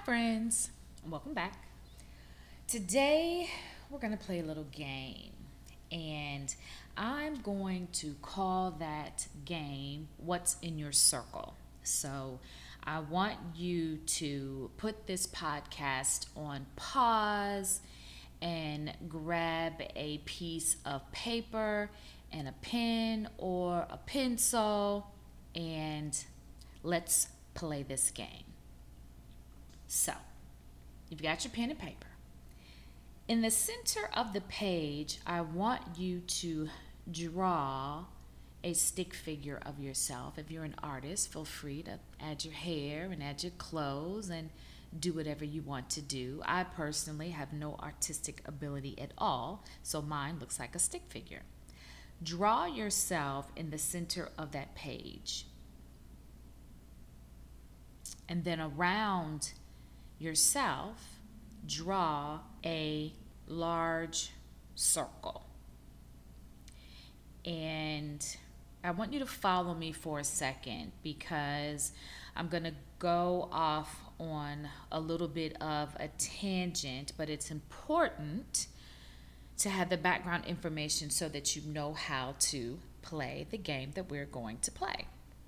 friends. Welcome back. Today, we're going to play a little game. And I'm going to call that game What's in Your Circle. So, I want you to put this podcast on pause and grab a piece of paper and a pen or a pencil, and let's play this game. So, you've got your pen and paper. In the center of the page, I want you to draw a stick figure of yourself. If you're an artist, feel free to add your hair and add your clothes and do whatever you want to do. I personally have no artistic ability at all, so mine looks like a stick figure. Draw yourself in the center of that page. And then around yourself, draw a large circle. And I want you to follow me for a second because I'm going to go off on a little bit of a tangent, but it's important to have the background information so that you know how to play the game that we're going to play.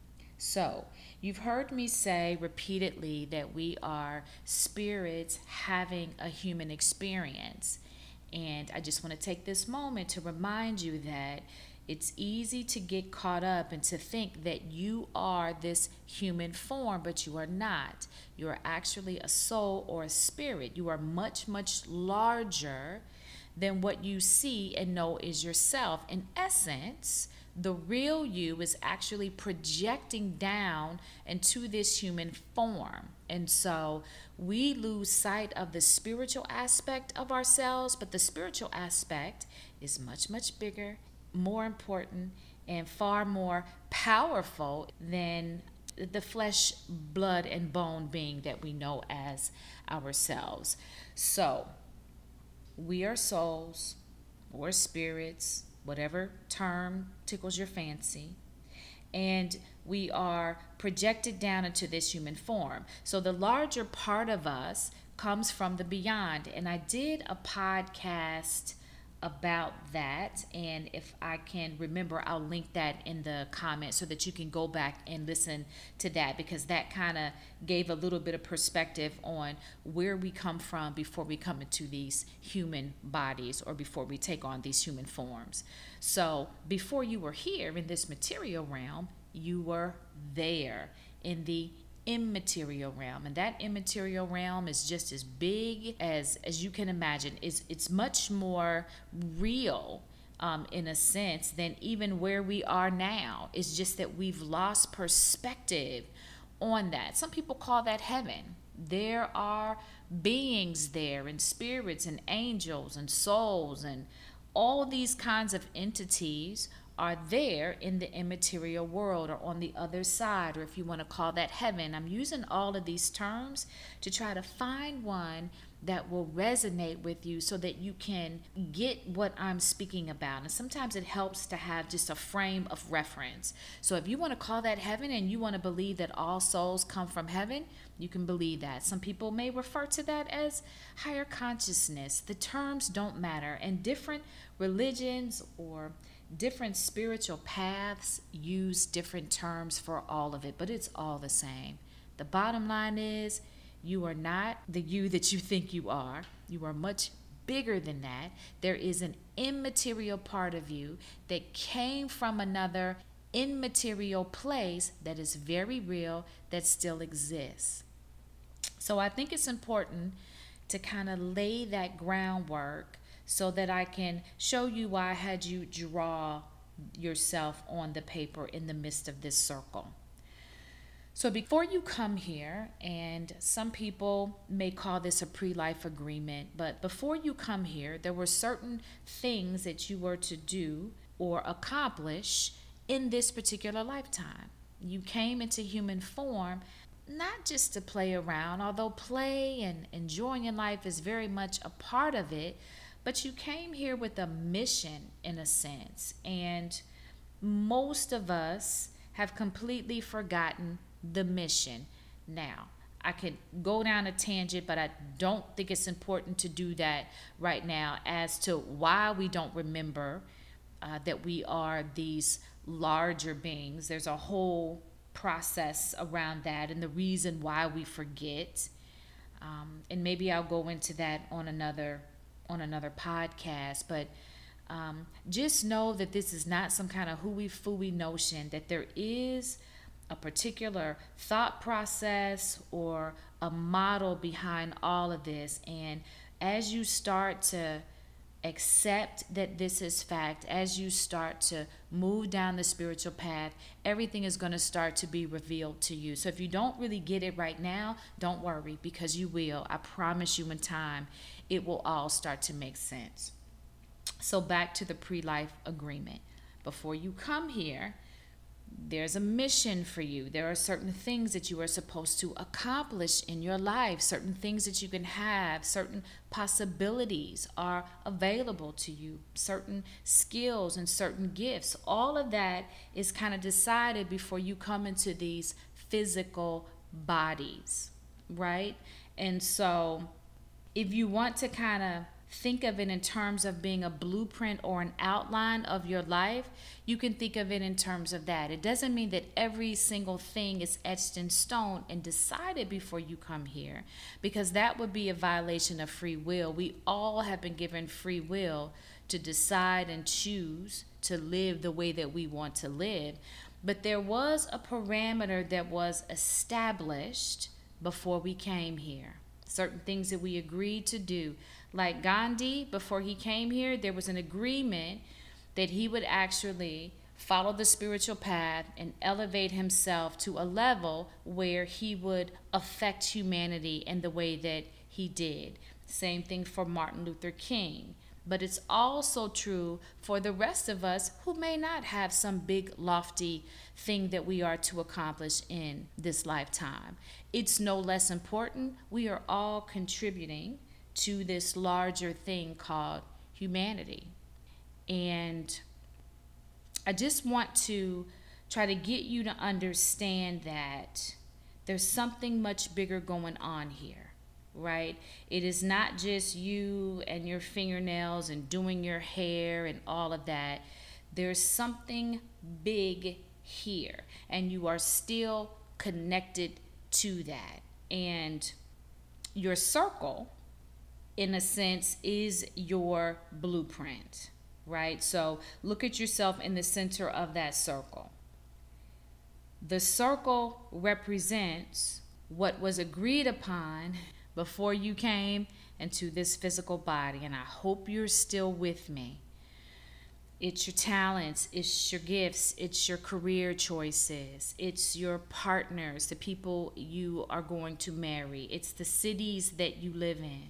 So, you've heard me say repeatedly that we are spirits having a human experience. And I just want to take this moment to remind you that it's easy to get caught up and to think that you are this human form, but you are not. You are actually a soul or a spirit. You are much, much larger than what you see and know is yourself. In essence, the real you is actually projecting down into this human form. And so we lose sight of the spiritual aspect of ourselves, but the spiritual aspect is much, much bigger, more important, and far more powerful than the flesh, blood, and bone being that we know as ourselves. So we are souls or spirits, whatever term tickles your fancy, and we are projected down into this human form. So the larger part of us comes from the beyond, and I did a podcast about that, and if I can remember, I'll link that in the comments so that you can go back and listen to that, because that kind of gave a little bit of perspective on where we come from before we come into these human bodies or before we take on these human forms. So before you were here in this material realm, you were there in the immaterial realm, and that immaterial realm is just as big as you can imagine. It's much more real in a sense than even where we are now. It's just that we've lost perspective on that. Some people call that heaven. There are beings there, and spirits and angels and souls, and all these kinds of entities are there in the immaterial world or on the other side, or if you want to call that heaven. I'm using all of these terms to try to find one that will resonate with you so that you can get what I'm speaking about. And sometimes it helps to have just a frame of reference. So if you want to call that heaven and you want to believe that all souls come from heaven, you can believe that. Some people may refer to that as higher consciousness. The terms don't matter, and different religions or different spiritual paths use different terms for all of it, but it's all the same. The bottom line is you are not the you that you think you are. You are much bigger than that. There is an immaterial part of you that came from another immaterial place that is very real, that still exists. So I think it's important to kind of lay that groundwork so that I can show you why I had you draw yourself on the paper in the midst of this circle. So before you come here, and some people may call this a pre-life agreement, but before you come here, there were certain things that you were to do or accomplish in this particular lifetime. You came into human form not just to play around, although play and enjoying life is very much a part of it, but you came here with a mission in a sense. And most of us have completely forgotten the mission. Now, I could go down a tangent, but I don't think it's important to do that right now as to why we don't remember that we are these larger beings. There's a whole process around that and the reason why we forget. And maybe I'll go into that on another podcast. But just know that this is not some kind of hooey-fooey notion, that there is a particular thought process or a model behind all of this. And as you start to accept that this is fact, as you start to move down the spiritual path, everything is going to start to be revealed to you. So if you don't really get it right now, don't worry, because you will. I promise you, in time, it will all start to make sense. So back to the pre-life agreement. Before you come here, there's a mission for you. There are certain things that you are supposed to accomplish in your life, certain things that you can have, certain possibilities are available to you, certain skills and certain gifts. All of that is kind of decided before you come into these physical bodies, right? And so if you want to kind of think of it in terms of being a blueprint or an outline of your life, you can think of it in terms of that. It doesn't mean that every single thing is etched in stone and decided before you come here, because that would be a violation of free will. We all have been given free will to decide and choose to live the way that we want to live. But there was a parameter that was established before we came here. Certain things that we agreed to do. Like Gandhi, before he came here, there was an agreement that he would actually follow the spiritual path and elevate himself to a level where he would affect humanity in the way that he did. Same thing for Martin Luther King. But it's also true for the rest of us who may not have some big lofty thing that we are to accomplish in this lifetime. It's no less important. We are all contributing to this larger thing called humanity. And I just want to try to get you to understand that there's something much bigger going on here, right? It is not just you and your fingernails and doing your hair and all of that. There's something big here, and you are still connected to that. And your circle, in a sense, is your blueprint, right? So look at yourself in the center of that circle. The circle represents what was agreed upon before you came into this physical body, and I hope you're still with me. It's your talents, it's your gifts, it's your career choices, it's your partners, the people you are going to marry, it's the cities that you live in.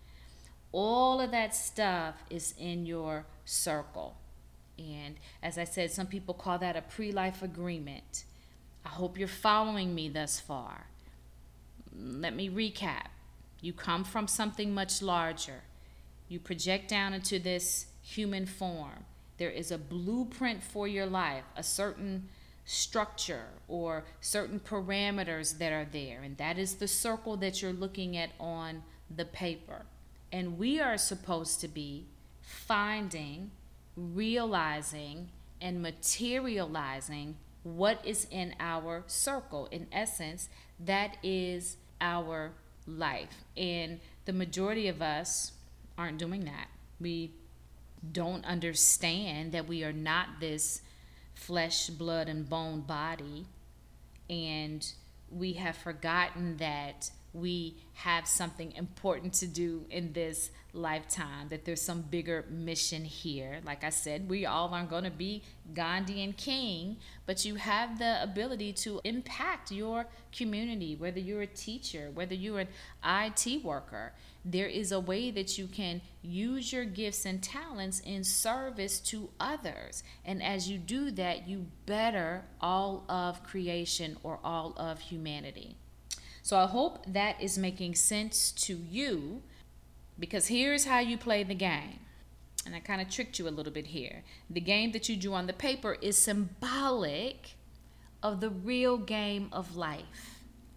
All of that stuff is in your circle. And as I said, some people call that a pre-life agreement. I hope you're following me thus far. Let me recap. You come from something much larger. You project down into this human form. There is a blueprint for your life, a certain structure or certain parameters that are there. And that is the circle that you're looking at on the paper. And we are supposed to be finding, realizing, and materializing what is in our circle. In essence, that is our life. And the majority of us aren't doing that. We don't understand that we are not this flesh, blood, and bone body. And we have forgotten that we have something important to do in this lifetime, that there's some bigger mission here. Like I said, we all aren't going to be Gandhi and King, but you have the ability to impact your community, whether you're a teacher, whether you're an IT worker. There is a way that you can use your gifts and talents in service to others. And as you do that, you better all of creation or all of humanity. So I hope that is making sense to you, because here's how you play the game. And I kind of tricked you a little bit here. The game that you drew on the paper is symbolic of the real game of life.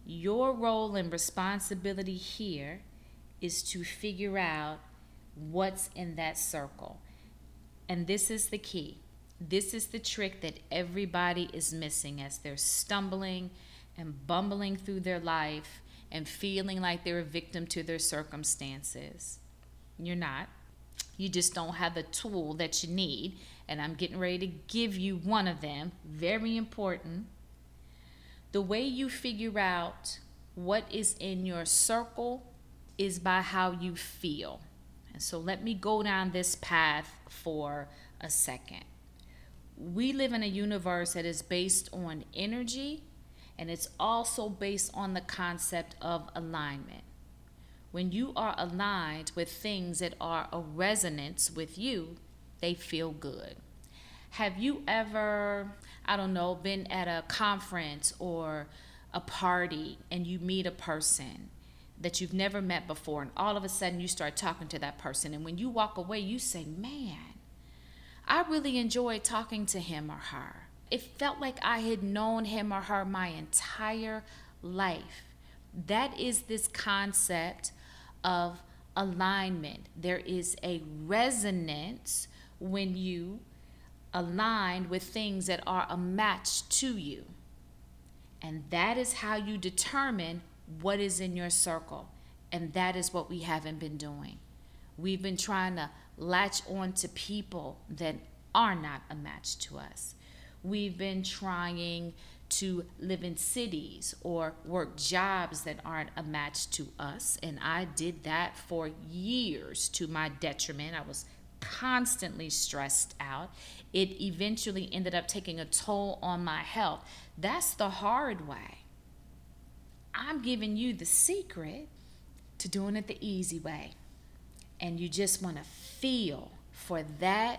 Your role and responsibility here is to figure out what's in that circle. And this is the key. This is the trick that everybody is missing as they're stumbling and bumbling through their life and feeling like they're a victim to their circumstances. You're not. You just don't have the tool that you need. And I'm getting ready to give you one of them. Very important. The way you figure out what is in your circle is by how you feel. And so let me go down this path for a second. We live in a universe that is based on energy, and it's also based on the concept of alignment. When you are aligned with things that are a resonance with you, they feel good. Have you ever, I don't know, been at a conference or a party and you meet a person that you've never met before, and all of a sudden you start talking to that person, and when you walk away, you say, man, I really enjoyed talking to him or her. It felt like I had known him or her my entire life. That is this concept of alignment. There is a resonance when you align with things that are a match to you. And that is how you determine what is in your circle. And that is what we haven't been doing. We've been trying to latch on to people that are not a match to us. We've been trying to live in cities or work jobs that aren't a match to us. And I did that for years to my detriment. I was constantly stressed out. It eventually ended up taking a toll on my health. That's the hard way. I'm giving you the secret to doing it the easy way. And you just want to feel for that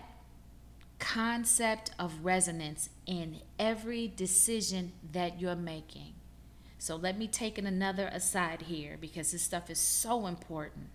concept of resonance in every decision that you're making. So let me take another aside here because this stuff is so important.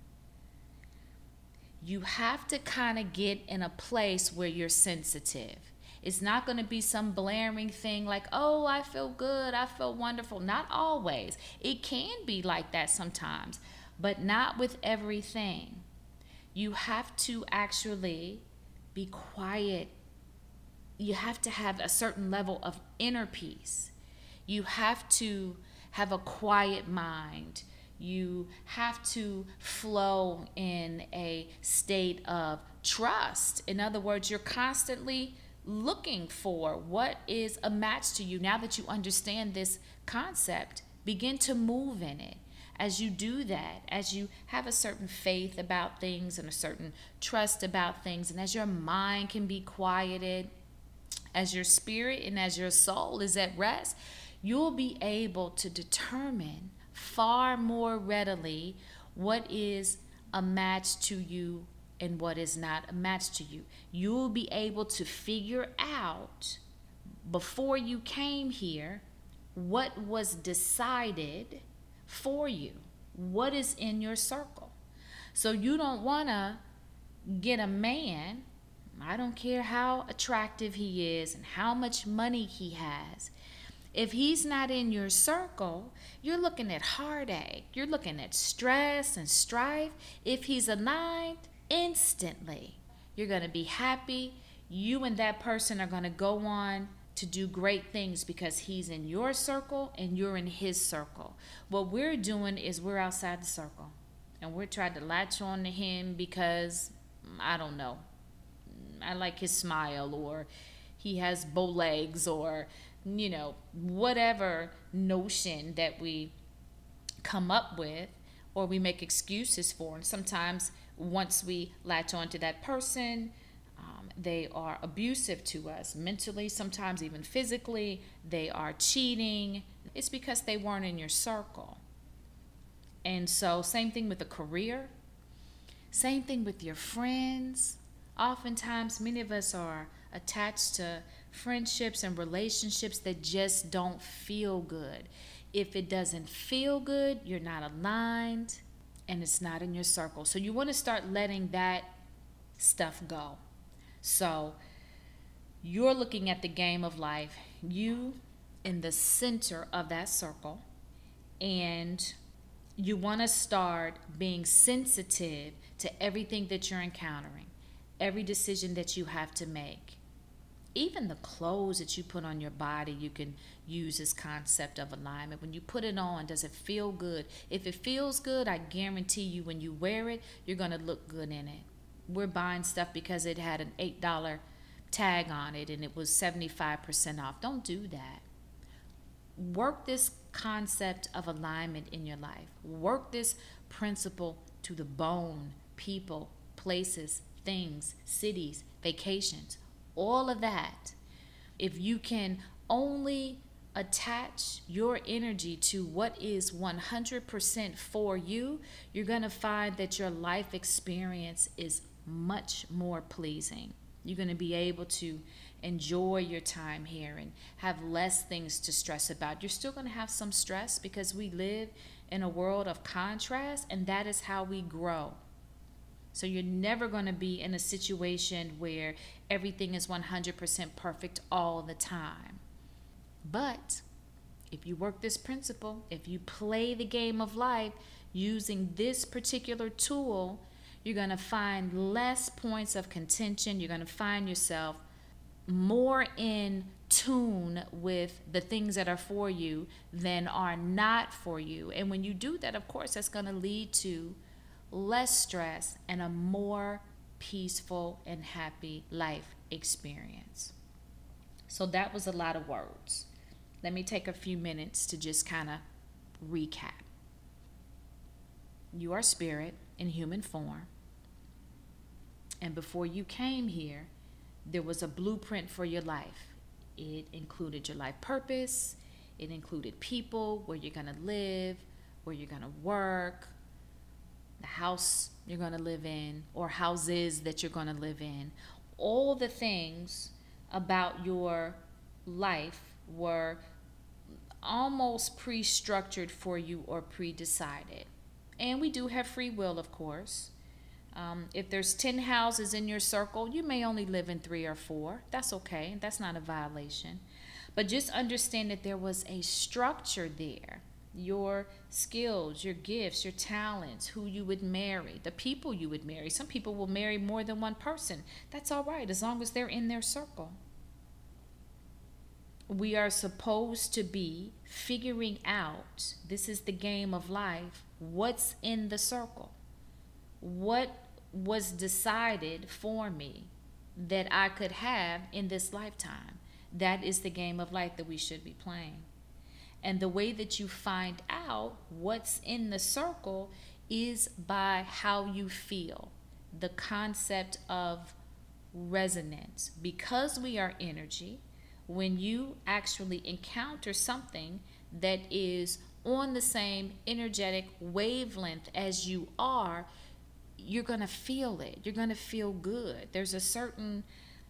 You have to kind of get in a place where you're sensitive. It's not going to be some blaring thing like, oh, I feel good, I feel wonderful. Not always. It can be like that sometimes, but not with everything. You have to actually be quiet. You have to have a certain level of inner peace. You have to have a quiet mind. You have to flow in a state of trust. In other words, you're constantly looking for what is a match to you. Now that you understand this concept, begin to move in it. As you do that, as you have a certain faith about things and a certain trust about things, and as your mind can be quieted, as your spirit and as your soul is at rest, you'll be able to determine far more readily what is a match to you and what is not a match to you. You'll be able to figure out before you came here what was decided for you, what is in your circle. So you don't want to get a man, I don't care how attractive he is and how much money he has. If he's not in your circle, you're looking at heartache. You're looking at stress and strife. If he's aligned, instantly, you're going to be happy. You and that person are going to go on to do great things because he's in your circle and you're in his circle. What we're doing is we're outside the circle and we're trying to latch on to him because, I don't know, I like his smile, or he has bow legs, or whatever notion that we come up with or we make excuses for. And sometimes once we latch on to that person, they are abusive to us mentally, sometimes even physically. They are cheating. It's because they weren't in your circle. And so same thing with a career, same thing with your friends. Oftentimes, many of us are attached to friendships and relationships that just don't feel good. If it doesn't feel good, you're not aligned and it's not in your circle. So you want to start letting that stuff go. So you're looking at the game of life, you in the center of that circle, And you want to start being sensitive to everything that you're encountering, every decision that you have to make. Even the clothes that you put on your body, you can use this concept of alignment. When you put it on, does it feel good? If it feels good, I guarantee you when you wear it, you're going to look good in it. We're buying stuff because it had an $8 tag on it and it was 75% off. Don't do that. Work this concept of alignment in your life. Work this principle to the bone. People, places, things, cities, vacations, all of that. If you can only attach your energy to what is 100% for you, you're going to find that your life experience is much more pleasing. You're going to be able to enjoy your time here and have less things to stress about. You're still going to have some stress because we live in a world of contrast, and that is how we grow. So you're never going to be in a situation where everything is 100% perfect all the time. But if you work this principle, if you play the game of life using this particular tool, you're going to find less points of contention. You're going to find yourself more in tune with the things that are for you than are not for you. And when you do that, of course, that's going to lead to less stress and a more peaceful and happy life experience. So that was a lot of words. Let me take a few minutes to just kind of recap. You are spirit in human form. And before you came here, there was a blueprint for your life. It included your life purpose. It included people, where you're going to live, where you're going to work, the house you're going to live in, or houses that you're going to live in. All the things about your life were almost pre-structured for you or pre-decided. And we do have free will, of course. If there's 10 houses in your circle, you may only live in 3 or 4. That's okay. That's not a violation. But just understand that there was a structure there. Your skills, your gifts, your talents, who you would marry, the people you would marry. Some people will marry more than one person. That's all right, as long as they're in their circle. We are supposed to be figuring out, this is the game of life, what's in the circle. What was decided for me that I could have in this lifetime. That is the game of life that we should be playing. And the way that you find out what's in the circle is by how you feel. The concept of resonance. Because we are energy, when you actually encounter something that is on the same energetic wavelength as you are, you're going to feel it. You're going to feel good. There's a certain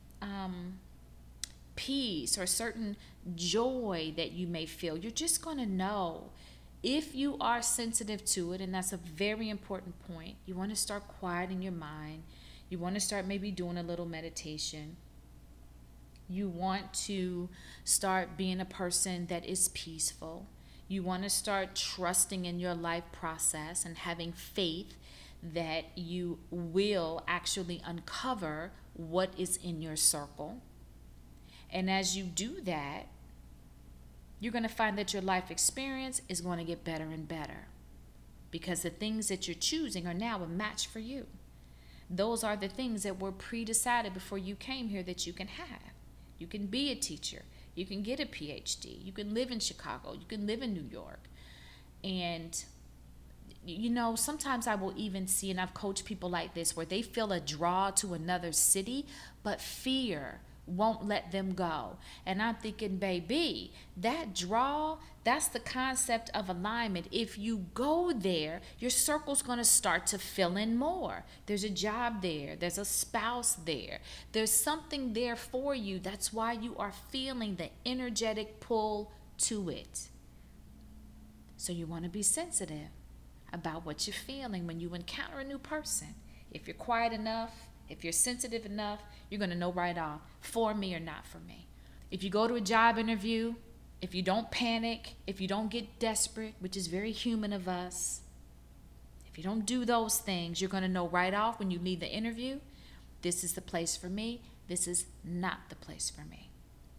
peace or certain joy that you may feel. You're just going to know if you are sensitive to it, and that's a very important point. You want to start quieting your mind. You want to start maybe doing a little meditation. You want to start being a person that is peaceful. You want to start trusting in your life process and having faith that you will actually uncover what is in your circle. And as you do that, you're going to find that your life experience is going to get better and better, because the things that you're choosing are now a match for you. Those are the things that were pre-decided before you came here that you can have. You can be a teacher. You can get a PhD. You can live in Chicago. You can live in New York. And you know, sometimes I will even see, and I've coached people like this, where they feel a draw to another city, but fear won't let them go. And I'm thinking, baby, that draw, that's the concept of alignment. If you go there, your circle's going to start to fill in more. There's a job there. There's a spouse there. There's something there for you. That's why you are feeling the energetic pull to it. So you want to be sensitive about what you're feeling when you encounter a new person. If you're quiet enough, if you're sensitive enough, you're going to know right off, for me or not for me. If you go to a job interview If you don't panic, if you don't get desperate, which is very human of us, if you don't do those things, you're going to know right off when you leave the interview, this is the place for me, this is not the place for me.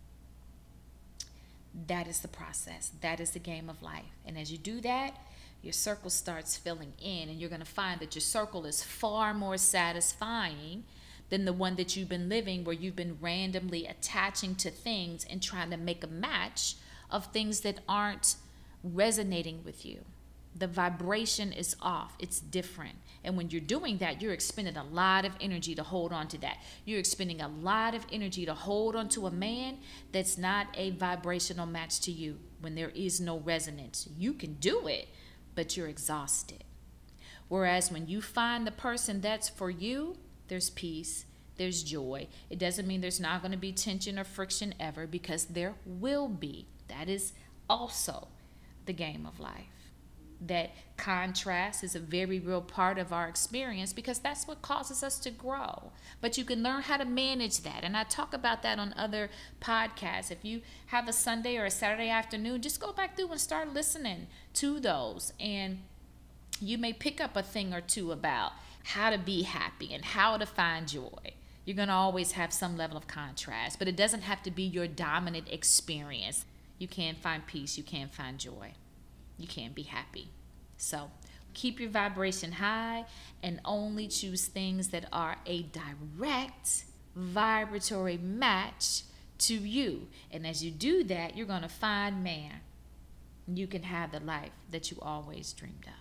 That is the process. That is the game of life. And as you do that, your circle starts filling in, and you're going to find that your circle is far more satisfying than the one that you've been living, where you've been randomly attaching to things and trying to make a match of things that aren't resonating with you. The vibration is off. It's different. And when you're doing that, you're expending a lot of energy to hold on to that. You're expending a lot of energy to hold on to a man that's not a vibrational match to you, when there is no resonance. You can do it, but you're exhausted. Whereas when you find the person that's for you, there's peace, there's joy. It doesn't mean there's not going to be tension or friction ever, because there will be. That is also the game of life. That contrast is a very real part of our experience, because that's what causes us to grow. But you can learn how to manage that. And I talk about that on other podcasts. If you have a Sunday or a Saturday afternoon, just go back through and start listening to those. And you may pick up a thing or two about how to be happy and how to find joy. You're going to always have some level of contrast, but it doesn't have to be your dominant experience. You can find peace. You can find joy. You can be happy. So keep your vibration high and only choose things that are a direct vibratory match to you. And as you do that, you're going to find, man, you can have the life that you always dreamed of.